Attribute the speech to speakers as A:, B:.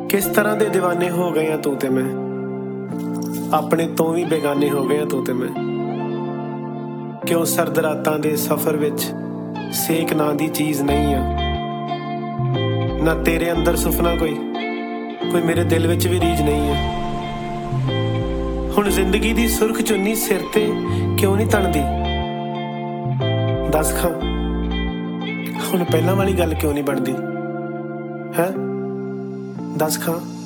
A: किस तरह दे दीवाने हो गए हैं तू ते मैं, अपने तो भी बेगाने हो गए हैं तू ते मैं। क्यों सर्द रातां दे सफर विच सेक नां दी चीज नहीं आ, ना तेरे अंदर सुफना कोई मेरे दिल विच भी रीज नहीं है। हुण जिंदगी दी सुर्ख चुन्नी सिर ते क्यों नहीं तणदी, दस खां हुण पहलां वाली गल क्यों नहीं बनदी है, दस खां।